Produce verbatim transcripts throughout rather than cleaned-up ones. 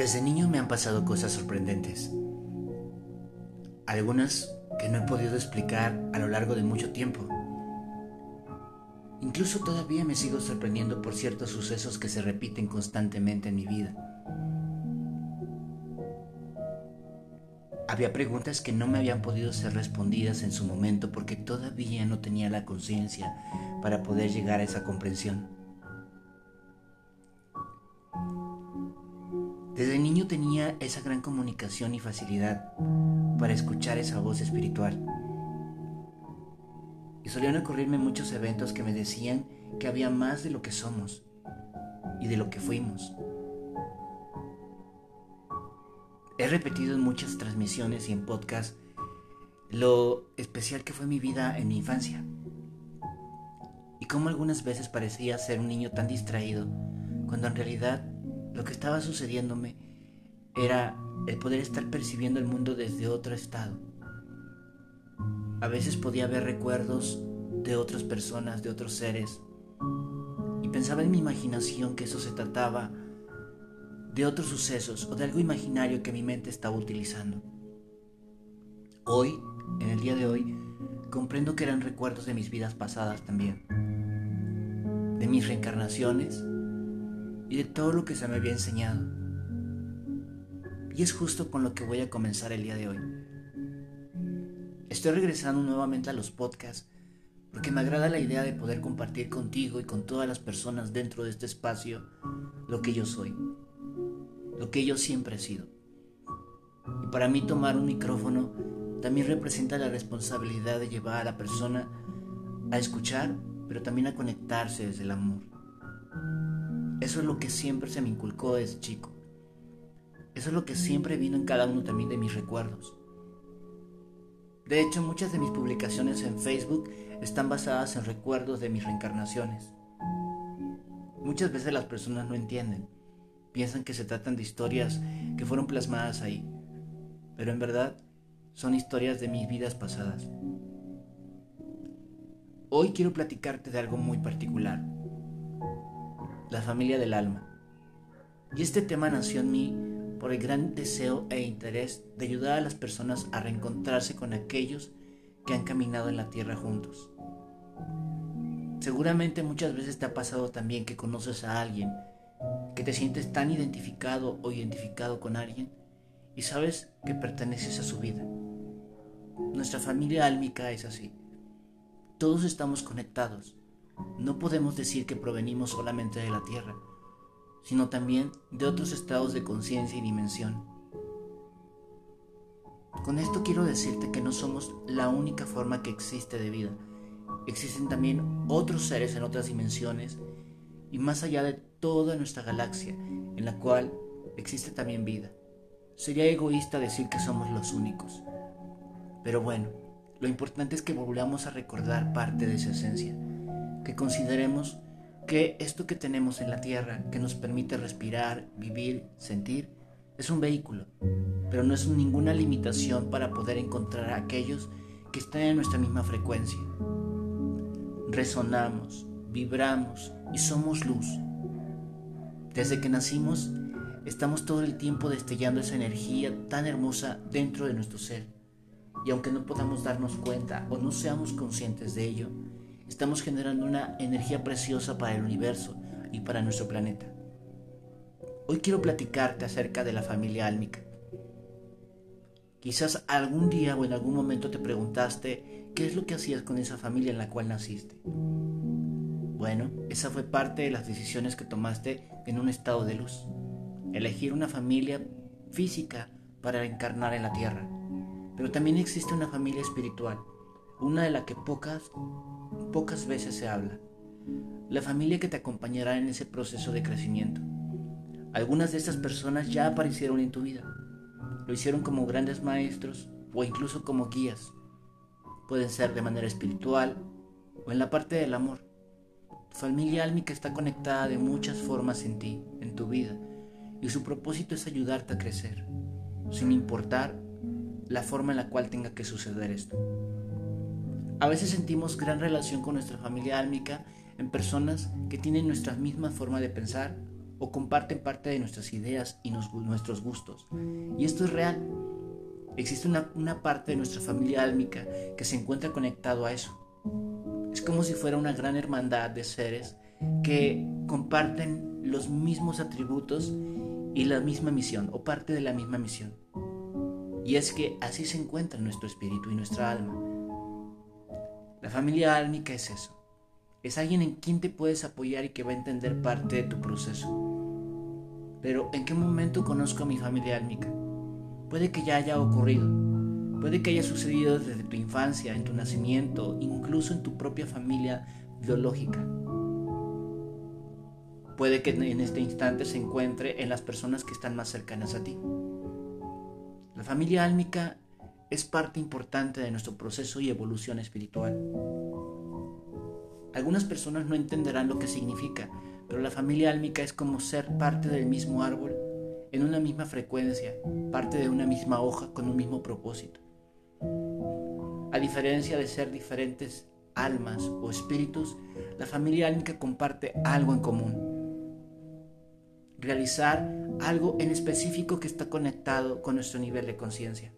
Desde niño me han pasado cosas sorprendentes, algunas que no he podido explicar a lo largo de mucho tiempo. Incluso todavía me sigo sorprendiendo por ciertos sucesos que se repiten constantemente en mi vida. Había preguntas que no me habían podido ser respondidas en su momento porque todavía no tenía la conciencia para poder llegar a esa comprensión. Desde niño tenía esa gran comunicación y facilidad para escuchar esa voz espiritual. Y solían ocurrirme muchos eventos que me decían que había más de lo que somos y de lo que fuimos. He repetido en muchas transmisiones y en podcasts lo especial que fue mi vida en mi infancia y cómo algunas veces parecía ser un niño tan distraído cuando en realidad lo que estaba sucediéndome era el poder estar percibiendo el mundo desde otro estado. A veces podía ver recuerdos de otras personas, de otros seres, y pensaba en mi imaginación que eso se trataba de otros sucesos o de algo imaginario que mi mente estaba utilizando. Hoy, en el día de hoy, comprendo que eran recuerdos de mis vidas pasadas también, de mis reencarnaciones y de todo lo que se me había enseñado. Y es justo con lo que voy a comenzar el día de hoy. Estoy regresando nuevamente a los podcasts porque me agrada la idea de poder compartir contigo y con todas las personas dentro de este espacio lo que yo soy, lo que yo siempre he sido. Y para mí tomar un micrófono también representa la responsabilidad de llevar a la persona a escuchar, pero también a conectarse desde el amor. Eso es lo que siempre se me inculcó desde chico. Eso es lo que siempre vino en cada uno también de mis recuerdos. De hecho, muchas de mis publicaciones en Facebook están basadas en recuerdos de mis reencarnaciones. Muchas veces las personas no entienden. Piensan que se tratan de historias que fueron plasmadas ahí. Pero en verdad, son historias de mis vidas pasadas. Hoy quiero platicarte de algo muy particular. La familia del alma. Y este tema nació en mí por el gran deseo e interés de ayudar a las personas a reencontrarse con aquellos que han caminado en la tierra juntos. Seguramente muchas veces te ha pasado también que conoces a alguien, que te sientes tan identificado o identificado con alguien y sabes que perteneces a su vida. Nuestra familia álmica es así. Todos estamos conectados. No podemos decir que provenimos solamente de la tierra, sino también de otros estados de conciencia y dimensión. Con esto quiero decirte que no somos la única forma que existe de vida. Existen también otros seres en otras dimensiones y más allá de toda nuestra galaxia, en la cual existe también vida. Sería egoísta decir que somos los únicos. Pero bueno, lo importante es que volvamos a recordar parte de esa esencia, que consideremos que esto que tenemos en la tierra, que nos permite respirar, vivir, sentir, es un vehículo, pero no es ninguna limitación para poder encontrar a aquellos que están en nuestra misma frecuencia. Resonamos, vibramos y somos luz. Desde que nacimos, estamos todo el tiempo destellando esa energía tan hermosa dentro de nuestro ser. Y aunque no podamos darnos cuenta o no seamos conscientes de ello, estamos generando una energía preciosa para el universo y para nuestro planeta. Hoy quiero platicarte acerca de la familia álmica. Quizás algún día o en algún momento te preguntaste qué es lo que hacías con esa familia en la cual naciste. Bueno, esa fue parte de las decisiones que tomaste en un estado de luz. Elegir una familia física para encarnar en la tierra. Pero también existe una familia espiritual, una de la que pocas Pocas veces se habla. La familia que te acompañará en ese proceso de crecimiento. Algunas de estas personas ya aparecieron en tu vida. Lo hicieron como grandes maestros o incluso como guías. Pueden ser de manera espiritual o en la parte del amor. Tu familia álmica está conectada de muchas formas en ti, en tu vida, y su propósito es ayudarte a crecer, sin importar la forma en la cual tenga que suceder esto. A veces sentimos gran relación con nuestra familia álmica en personas que tienen nuestra misma forma de pensar o comparten parte de nuestras ideas y nos, nuestros gustos. Y esto es real. Existe una, una parte de nuestra familia álmica que se encuentra conectado a eso. Es como si fuera una gran hermandad de seres que comparten los mismos atributos y la misma misión, o parte de la misma misión. Y es que así se encuentra nuestro espíritu y nuestra alma. La familia álmica es eso. Es alguien en quien te puedes apoyar y que va a entender parte de tu proceso. Pero ¿en qué momento conozco a mi familia álmica? Puede que ya haya ocurrido. Puede que haya sucedido desde tu infancia, en tu nacimiento, incluso en tu propia familia biológica. Puede que en este instante se encuentre en las personas que están más cercanas a ti. La familia álmica es parte importante de nuestro proceso y evolución espiritual. Algunas personas no entenderán lo que significa, pero la familia álmica es como ser parte del mismo árbol, en una misma frecuencia, parte de una misma hoja con un mismo propósito. A diferencia de ser diferentes almas o espíritus, la familia álmica comparte algo en común. Realizar algo en específico que está conectado con nuestro nivel de conciencia.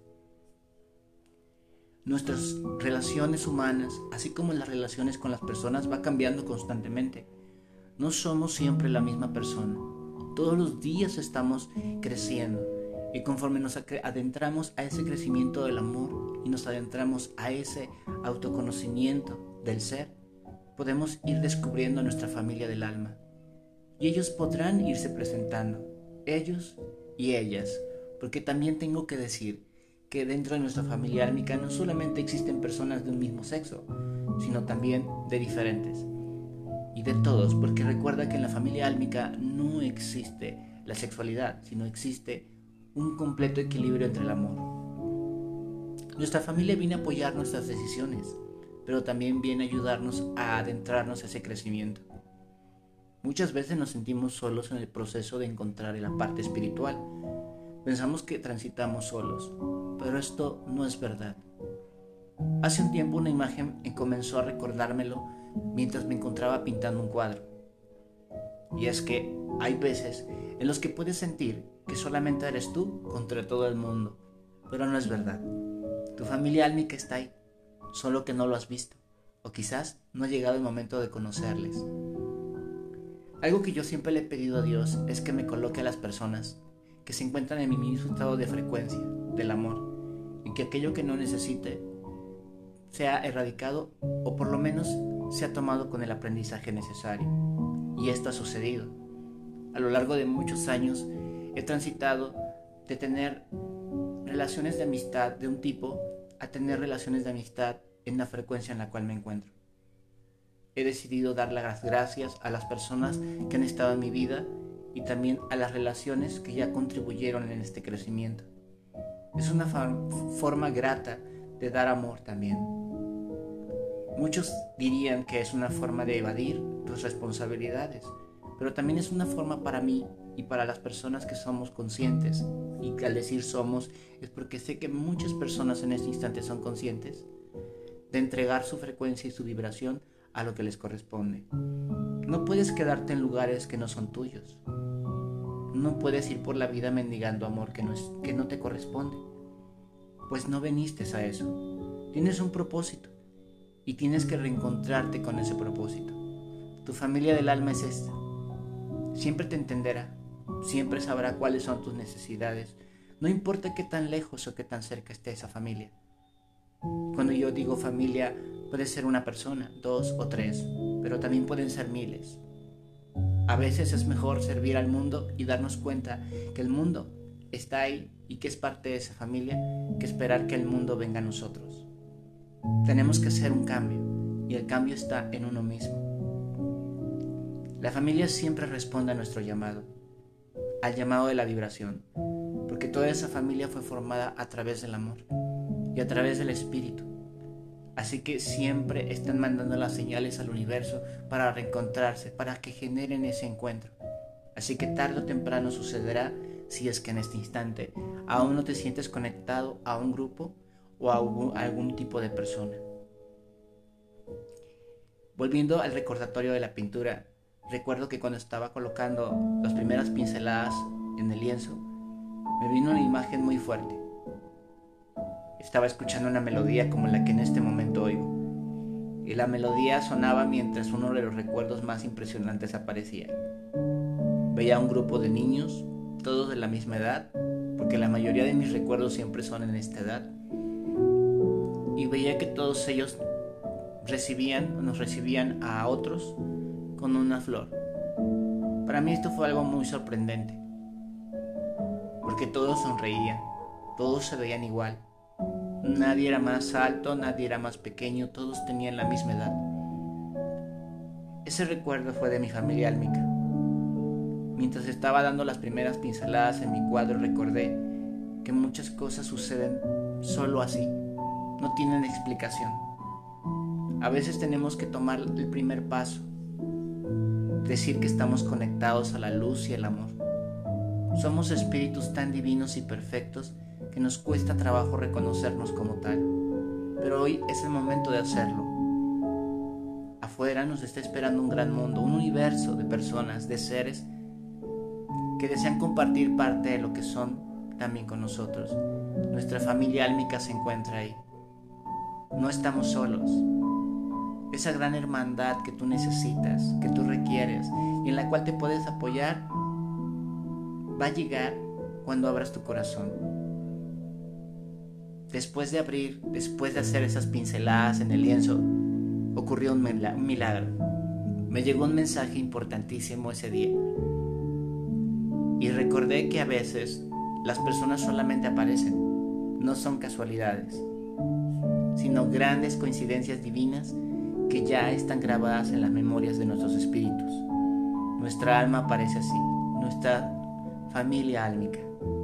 Nuestras relaciones humanas, así como las relaciones con las personas, va cambiando constantemente. No somos siempre la misma persona. Todos los días estamos creciendo y conforme nos adentramos a ese crecimiento del amor y nos adentramos a ese autoconocimiento del ser, podemos ir descubriendo nuestra familia del alma. Y ellos podrán irse presentando, ellos y ellas, porque también tengo que decir que dentro de nuestra familia álmica no solamente existen personas de un mismo sexo, sino también de diferentes. Y de todos, porque recuerda que en la familia álmica no existe la sexualidad, sino existe un completo equilibrio entre el amor. Nuestra familia viene a apoyar nuestras decisiones, pero también viene a ayudarnos a adentrarnos a ese crecimiento. Muchas veces nos sentimos solos en el proceso de encontrar la parte espiritual. Pensamos que transitamos solos, pero esto no es verdad. Hace un tiempo una imagen comenzó a recordármelo mientras me encontraba pintando un cuadro. Y es que hay veces en los que puedes sentir que solamente eres tú contra todo el mundo, pero no es verdad. Tu familia álmica está ahí, solo que no lo has visto, o quizás no ha llegado el momento de conocerles. Algo que yo siempre le he pedido a Dios es que me coloque a las personas que se encuentran en mi mismo estado de frecuencia, del amor, y que aquello que no necesite sea erradicado o por lo menos sea tomado con el aprendizaje necesario. Y esto ha sucedido. A lo largo de muchos años he transitado de tener relaciones de amistad de un tipo a tener relaciones de amistad en la frecuencia en la cual me encuentro. He decidido dar las gracias a las personas que han estado en mi vida y también a las relaciones que ya contribuyeron en este crecimiento. Es una forma grata de dar amor también. Muchos dirían que es una forma de evadir tus responsabilidades, pero también es una forma para mí y para las personas que somos conscientes. Y al decir somos es porque sé que muchas personas en este instante son conscientes de entregar su frecuencia y su vibración a lo que les corresponde. No puedes quedarte en lugares que no son tuyos. No puedes ir por la vida mendigando amor que no, es, que no te corresponde, pues no viniste a eso. Tienes un propósito y tienes que reencontrarte con ese propósito. Tu familia del alma es esta. Siempre te entenderá, siempre sabrá cuáles son tus necesidades, no importa qué tan lejos o qué tan cerca esté esa familia. Cuando yo digo familia, puede ser una persona, dos o tres, pero también pueden ser miles. A veces es mejor servir al mundo y darnos cuenta que el mundo está ahí y que es parte de esa familia, que esperar que el mundo venga a nosotros. Tenemos que hacer un cambio y el cambio está en uno mismo. La familia siempre responde a nuestro llamado, al llamado de la vibración, porque toda esa familia fue formada a través del amor y a través del espíritu. Así que siempre están mandando las señales al universo para reencontrarse, para que generen ese encuentro. Así que tarde o temprano sucederá si es que en este instante aún no te sientes conectado a un grupo o a algún, a algún tipo de persona. Volviendo al recordatorio de la pintura, recuerdo que cuando estaba colocando las primeras pinceladas en el lienzo, me vino una imagen muy fuerte. Estaba escuchando una melodía como la que en este momento oigo, y la melodía sonaba mientras uno de los recuerdos más impresionantes aparecía. Veía a un grupo de niños, todos de la misma edad, porque la mayoría de mis recuerdos siempre son en esta edad, y veía que todos ellos recibían, nos recibían a otros con una flor. Para mí esto fue algo muy sorprendente, porque todos sonreían, todos se veían igual. Nadie era más alto, nadie era más pequeño, todos tenían la misma edad. Ese recuerdo fue de mi familia álmica. Mientras estaba dando las primeras pinceladas en mi cuadro, recordé que muchas cosas suceden solo así, no tienen explicación. A veces tenemos que tomar el primer paso, decir que estamos conectados a la luz y el amor. Somos espíritus tan divinos y perfectos que nos cuesta trabajo reconocernos como tal, pero hoy es el momento de hacerlo. Afuera nos está esperando un gran mundo, un universo de personas, de seres que desean compartir parte de lo que son también con nosotros. Nuestra familia álmica se encuentra ahí. No estamos solos. Esa gran hermandad que tú necesitas, que tú requieres y en la cual te puedes apoyar, va a llegar cuando abras tu corazón. Después de abrir, después de hacer esas pinceladas en el lienzo, ocurrió un milagro. Me llegó un mensaje importantísimo ese día. Y recordé que a veces las personas solamente aparecen, no son casualidades, sino grandes coincidencias divinas que ya están grabadas en las memorias de nuestros espíritus. Nuestra alma aparece así, nuestra familia álmica.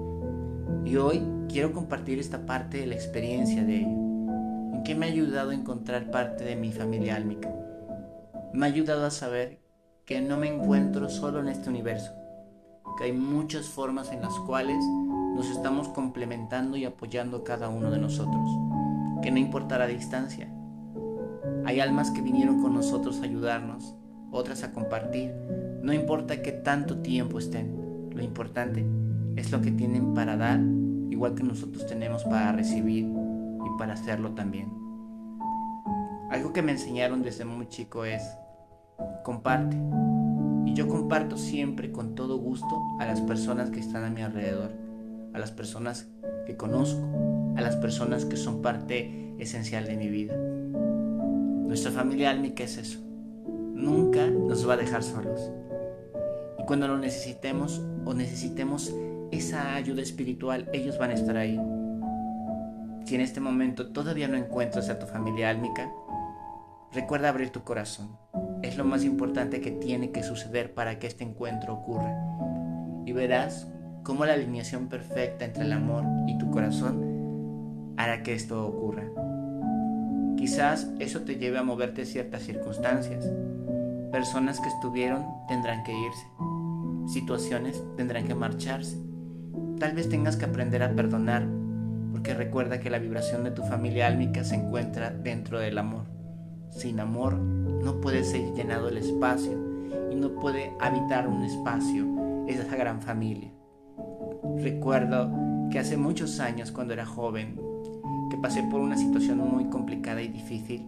Y hoy quiero compartir esta parte de la experiencia de ello. ¿En qué me ha ayudado a encontrar parte de mi familia álmica? Me ha ayudado a saber que no me encuentro solo en este universo, que hay muchas formas en las cuales nos estamos complementando y apoyando cada uno de nosotros, que no importa la distancia. Hay almas que vinieron con nosotros a ayudarnos, otras a compartir. No importa qué tanto tiempo estén, lo importante es lo que tienen para dar, igual que nosotros tenemos para recibir y para hacerlo también. Algo que me enseñaron desde muy chico es: comparte. Y yo comparto siempre con todo gusto a las personas que están a mi alrededor, a las personas que conozco, a las personas que son parte esencial de mi vida. Nuestra familia álmica es eso. Nunca nos va a dejar solos. Y cuando lo necesitemos o necesitemos esa ayuda espiritual, ellos van a estar ahí. Si en este momento todavía no encuentras a tu familia álmica, recuerda abrir tu corazón. Es lo más importante que tiene que suceder para que este encuentro ocurra. Y verás cómo la alineación perfecta entre el amor y tu corazón hará que esto ocurra. Quizás eso te lleve a moverte ciertas circunstancias. Personas que estuvieron tendrán que irse. Situaciones tendrán que marcharse. Tal vez tengas que aprender a perdonar, porque recuerda que la vibración de tu familia álmica se encuentra dentro del amor. Sin amor no puede ser llenado el espacio y no puede habitar un espacio esa gran familia. Recuerdo que hace muchos años, cuando era joven, que pasé por una situación muy complicada y difícil,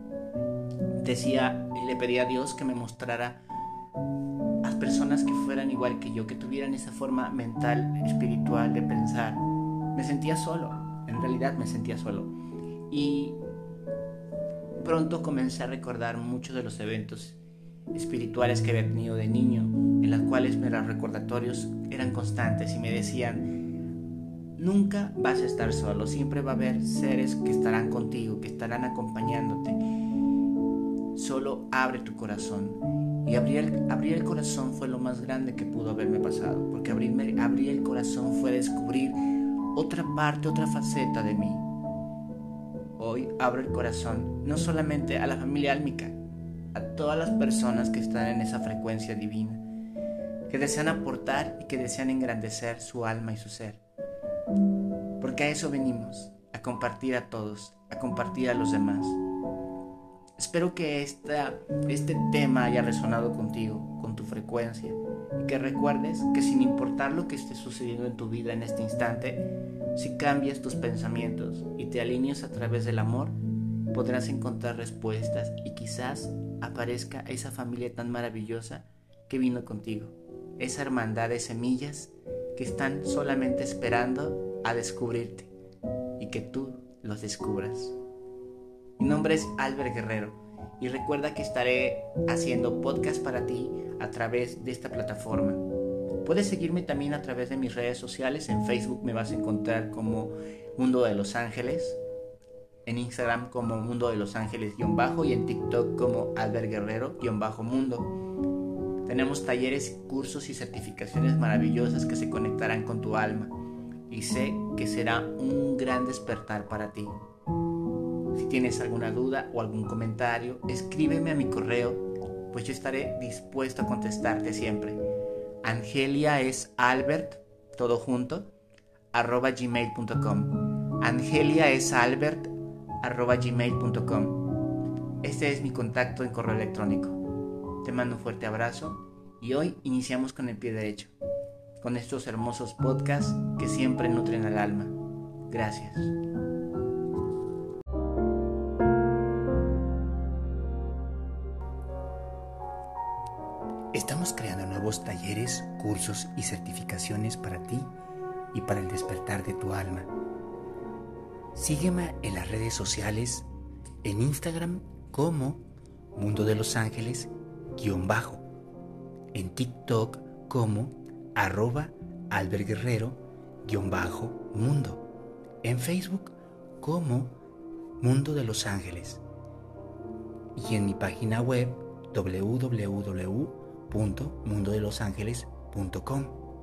decía y le pedía a Dios que me mostrara a personas que fueran igual que yo, que tuvieran esa forma mental, espiritual de pensar. Me sentía solo, en realidad me sentía solo. Y pronto comencé a recordar muchos de los eventos espirituales que había tenido de niño, en los cuales mis recordatorios eran constantes y me decían: nunca vas a estar solo, siempre va a haber seres que estarán contigo, que estarán acompañándote. Solo abre tu corazón. Y abrir el, abrir el corazón fue lo más grande que pudo haberme pasado, porque abrirme, abrir el corazón fue descubrir otra parte, otra faceta de mí. Hoy abro el corazón no solamente a la familia álmica, a todas las personas que están en esa frecuencia divina, que desean aportar y que desean engrandecer su alma y su ser. Porque a eso venimos, a compartir a todos, a compartir a los demás. Espero que esta, este tema haya resonado contigo, frecuencia y que recuerdes que sin importar lo que esté sucediendo en tu vida en este instante, si cambias tus pensamientos y te alineas a través del amor, podrás encontrar respuestas y quizás aparezca esa familia tan maravillosa que vino contigo, esa hermandad de semillas que están solamente esperando a descubrirte y que tú los descubras. Mi nombre es Albert Guerrero y recuerda que estaré haciendo podcast para ti a través de esta plataforma. Puedes seguirme también a través de mis redes sociales. En Facebook me vas a encontrar como Mundo de Los Ángeles, en Instagram como Mundo de Los Ángeles-bajo y en TikTok como Albert Guerrero-mundo. Tenemos talleres, cursos y certificaciones maravillosas que se conectarán con tu alma y sé que será un gran despertar para ti. Si tienes alguna duda o algún comentario, escríbeme a mi correo, pues yo estaré dispuesto a contestarte siempre. Angelia es Albert, todo junto, arroba gmail punto com. Angelia es Albert, arroba gmail punto com. Este es mi contacto en correo electrónico. Te mando un fuerte abrazo y hoy iniciamos con el pie derecho, con estos hermosos podcasts que siempre nutren al alma. Gracias. Estamos creando nuevos talleres, cursos y certificaciones para ti y para el despertar de tu alma. Sígueme en las redes sociales, en Instagram como Mundo de Los Ángeles guión bajo, en TikTok como arroba Albert Guerrero guión bajo mundo, en Facebook como Mundo de Los Ángeles y en mi página web w w w punto mundo de los ángeles punto com.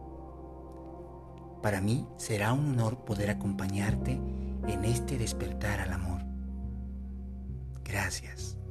Para mí será un honor poder acompañarte en este despertar al amor. Gracias.